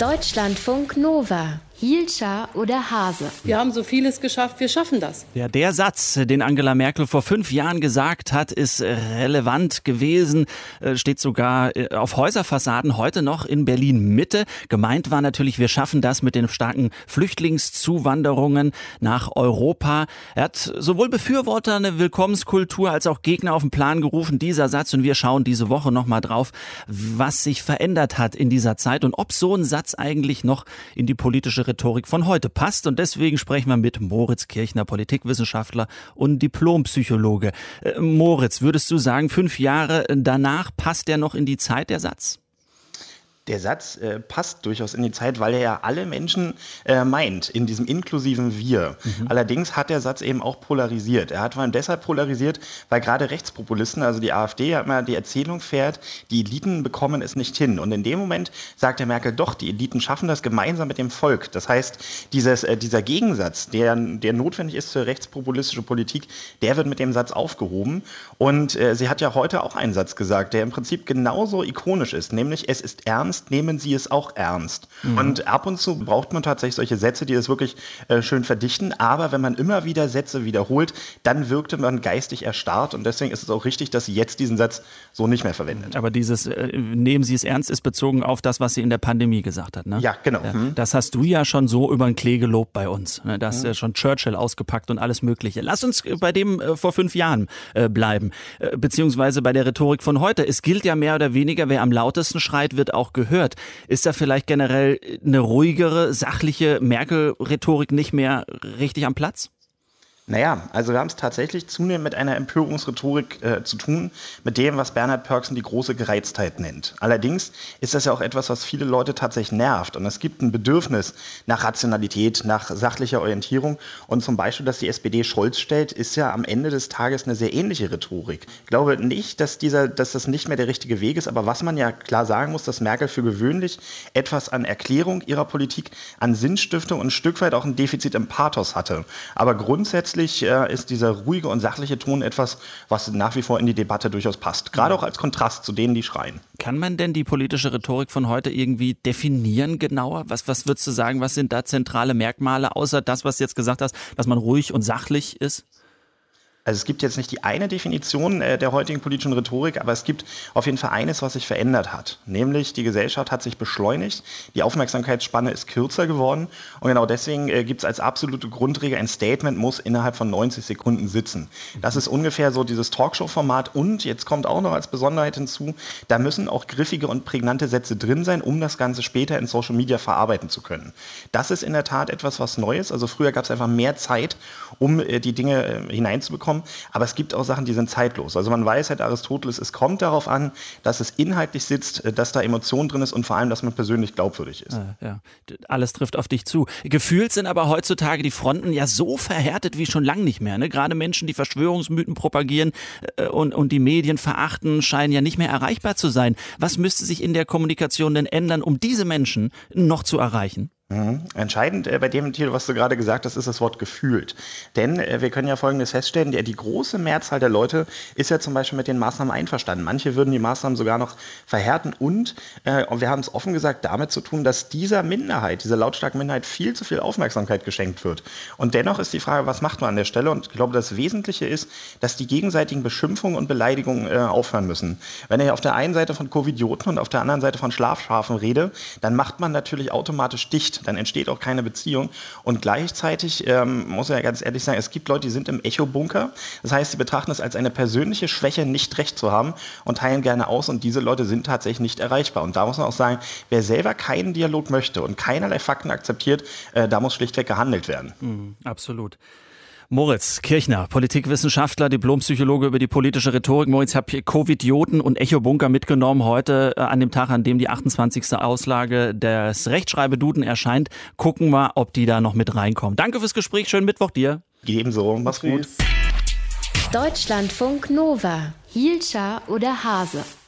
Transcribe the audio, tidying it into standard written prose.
Deutschlandfunk Nova. Hielscher oder Hase? Wir haben so vieles geschafft, wir schaffen das. Ja, der Satz, den Angela Merkel vor 5 Jahren gesagt hat, ist relevant gewesen, steht sogar auf Häuserfassaden heute noch in Berlin-Mitte. Gemeint war natürlich, wir schaffen das mit den starken Flüchtlingszuwanderungen nach Europa. Er hat sowohl Befürworter eine Willkommenskultur als auch Gegner auf den Plan gerufen, dieser Satz. Und wir schauen diese Woche nochmal drauf, was sich verändert hat in dieser Zeit und ob so ein Satz eigentlich noch in die politische Rhetorik von heute passt. Und deswegen sprechen wir mit Moritz Kirchner, Politikwissenschaftler und Diplompsychologe. Moritz, würdest du sagen, 5 Jahre danach passt der noch in die Zeit, der Satz? Der Satz passt durchaus in die Zeit, weil er ja alle Menschen meint, in diesem inklusiven Wir. Allerdings hat der Satz eben auch polarisiert. Er hat vor allem deshalb polarisiert, weil gerade Rechtspopulisten, also die AfD, ja immer die Erzählung fährt, die Eliten bekommen es nicht hin. Und in dem Moment sagt der Merkel doch, die Eliten schaffen das gemeinsam mit dem Volk. Das heißt, dieser Gegensatz, der notwendig ist für rechtspopulistische Politik, der wird mit dem Satz aufgehoben. Und sie hat ja heute auch einen Satz gesagt, der im Prinzip genauso ikonisch ist, nämlich es ist ernst, nehmen Sie es auch ernst. Und ab und zu braucht man tatsächlich solche Sätze, die das wirklich schön verdichten. Aber wenn man immer wieder Sätze wiederholt, dann wirkte man geistig erstarrt. Und deswegen ist es auch richtig, dass sie jetzt diesen Satz so nicht mehr verwendet. Aber dieses nehmen Sie es ernst ist bezogen auf das, was sie in der Pandemie gesagt hat, ne? Ja, genau. Ja, das hast du ja schon so über den Klee gelobt bei uns. Da hast ja schon Churchill ausgepackt und alles Mögliche. Lass uns bei dem vor 5 Jahren bleiben, beziehungsweise bei der Rhetorik von heute. Es gilt ja mehr oder weniger, wer am lautesten schreit, wird auch gehört. Ist da vielleicht generell eine ruhigere, sachliche Merkel-Rhetorik nicht mehr richtig am Platz? Naja, also wir haben es tatsächlich zunehmend mit einer Empörungsrhetorik zu tun, mit dem, was Bernhard Pörksen die große Gereiztheit nennt. Allerdings ist das ja auch etwas, was viele Leute tatsächlich nervt. Und es gibt ein Bedürfnis nach Rationalität, nach sachlicher Orientierung. Und zum Beispiel, dass die SPD Scholz stellt, ist ja am Ende des Tages eine sehr ähnliche Rhetorik. Ich glaube nicht, dass das nicht mehr der richtige Weg ist. Aber was man ja klar sagen muss, dass Merkel für gewöhnlich etwas an Erklärung ihrer Politik, an Sinnstiftung und ein Stück weit auch ein Defizit im Pathos hatte. Aber grundsätzlich ist dieser ruhige und sachliche Ton etwas, was nach wie vor in die Debatte durchaus passt. Gerade auch als Kontrast zu denen, die schreien. Kann man denn die politische Rhetorik von heute irgendwie definieren genauer? Was würdest du sagen, was sind da zentrale Merkmale, außer das, was du jetzt gesagt hast, dass man ruhig und sachlich ist? Also es gibt jetzt nicht die eine Definition der heutigen politischen Rhetorik, aber es gibt auf jeden Fall eines, was sich verändert hat. Nämlich die Gesellschaft hat sich beschleunigt, die Aufmerksamkeitsspanne ist kürzer geworden und genau deswegen gibt es als absolute Grundregel, ein Statement muss innerhalb von 90 Sekunden sitzen. Das ist ungefähr so dieses Talkshow-Format und jetzt kommt auch noch als Besonderheit hinzu, da müssen auch griffige und prägnante Sätze drin sein, um das Ganze später in Social Media verarbeiten zu können. Das ist in der Tat etwas, was Neues. Also früher gab es einfach mehr Zeit, um die Dinge hineinzubekommen. Aber es gibt auch Sachen, die sind zeitlos. Also man weiß, Aristoteles, es kommt darauf an, dass es inhaltlich sitzt, dass da Emotion drin ist und vor allem, dass man persönlich glaubwürdig ist. Ja. Alles trifft auf dich zu. Gefühlt sind aber heutzutage die Fronten ja so verhärtet wie schon lange nicht mehr. Ne? Gerade Menschen, die Verschwörungsmythen propagieren und die Medien verachten, scheinen ja nicht mehr erreichbar zu sein. Was müsste sich in der Kommunikation denn ändern, um diese Menschen noch zu erreichen? Entscheidend bei dem Titel, was du gerade gesagt hast, ist das Wort gefühlt. Denn wir können ja Folgendes feststellen, die große Mehrzahl der Leute ist ja zum Beispiel mit den Maßnahmen einverstanden. Manche würden die Maßnahmen sogar noch verhärten und wir haben es offen gesagt damit zu tun, dass dieser lautstarken Minderheit viel zu viel Aufmerksamkeit geschenkt wird. Und dennoch ist die Frage, was macht man an der Stelle? Und ich glaube, das Wesentliche ist, dass die gegenseitigen Beschimpfungen und Beleidigungen aufhören müssen. Wenn ich auf der einen Seite von Covidioten und auf der anderen Seite von Schlafschafen rede, dann macht man natürlich automatisch dicht. Dann entsteht auch keine Beziehung. Und gleichzeitig muss ich ja ganz ehrlich sagen, es gibt Leute, die sind im Echo-Bunker. Das heißt, sie betrachten es als eine persönliche Schwäche, nicht recht zu haben und teilen gerne aus. Und diese Leute sind tatsächlich nicht erreichbar. Und da muss man auch sagen, wer selber keinen Dialog möchte und keinerlei Fakten akzeptiert, da muss schlichtweg gehandelt werden. Absolut. Moritz Kirchner, Politikwissenschaftler, Diplompsychologe über die politische Rhetorik. Moritz, ich habe hier Covidioten und Echo-Bunker mitgenommen heute an dem Tag, an dem die 28. Auslage des Rechtschreibeduden erscheint. Gucken wir, ob die da noch mit reinkommen. Danke fürs Gespräch, schönen Mittwoch dir. Ebenso, mach's gut. Deutschlandfunk Nova. Hielscher oder Hase?